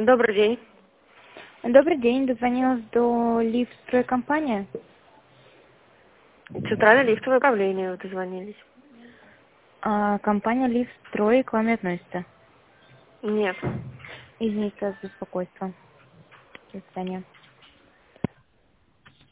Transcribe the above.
Добрый день. Добрый день, дозвонилась до лифт-стройкомпания. Центральное лифтовое управление, вы дозвонились. Компания «Лифт-строй» к вам не относится. Нет. Извините за беспокойство. До свидания.